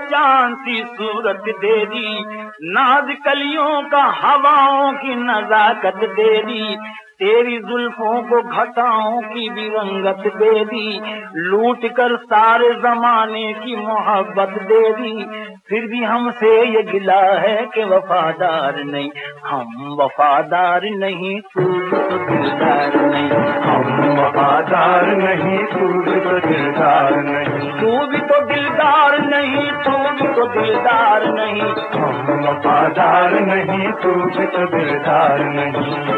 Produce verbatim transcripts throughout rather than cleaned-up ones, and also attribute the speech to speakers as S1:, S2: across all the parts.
S1: चांद सी सूरत दे दी, नाज कलियों का हवाओं की नजाकत दे दी, तेरी जुल्फों को घटाओं की भी रंगत दे दी, लूट कर सारे जमाने की मोहब्बत दे दी। फिर भी हमसे ये गिला है कि वफादार नहीं, हम वफादार नहीं, तू भी तो दिलदार नहीं।
S2: हम वफादार नहीं, तू भी तो दिलदार नहीं।
S1: तू भी तो दिलदार नहीं, तू भी तो दिलदार नहीं।
S2: हम वफादार नहीं, तू भी तो दिलदार नहीं।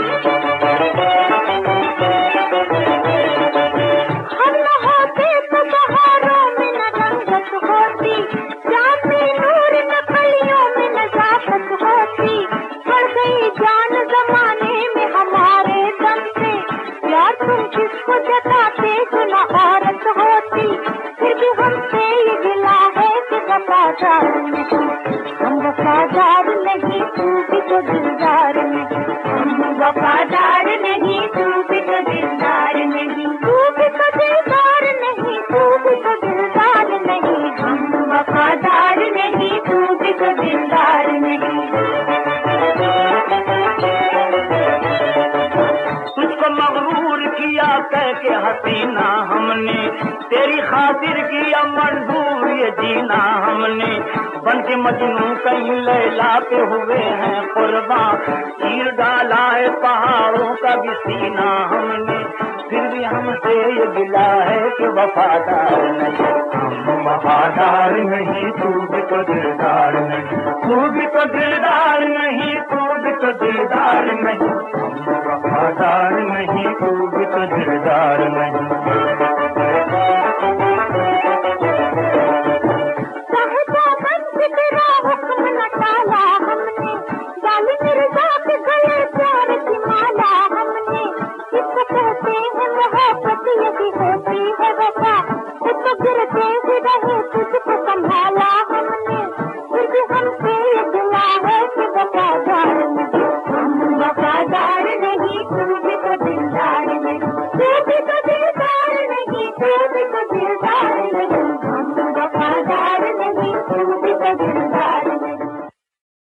S3: हम न होते तो बहारों में न रंगत होती, चांदनी नूर न कलियों में नजाकत होती। बढ़ गई जान जमाने में हमारे दम से, यार तुम किसको जताते जो न औरत होती। फिर भी हमसे ये गिला है कि वफादार नहीं, हम वफादार नहीं, तू भी तो दिलदार नहीं। हम वफादार नहीं, तू भी तो दिलदार नहीं। तू भी तो दिलदार नहीं, तू भी तो दिलदार नहीं। हम वफादार नहीं, तू भी तो दिलदार नहीं।
S1: तुझको मगरूर किया कह के हसीना हमने, तेरी खातिर किया मंजूर ये जीना हमने। बन के मजनू कहीं लैला पे हुए हैं कुर्बान, चीर डाला है पहाड़ों का भी सीना हमने। फिर भी हमसे ये गिला है कि वफादार नहीं,
S2: हम वफादार नहीं, तू भी तो दिलदार नहीं।
S1: तू भी तो दिलदार नहीं, तू भी तो दिलदार नहीं।
S2: हम वफादार नहीं, तू भी तो दिलदार नहीं।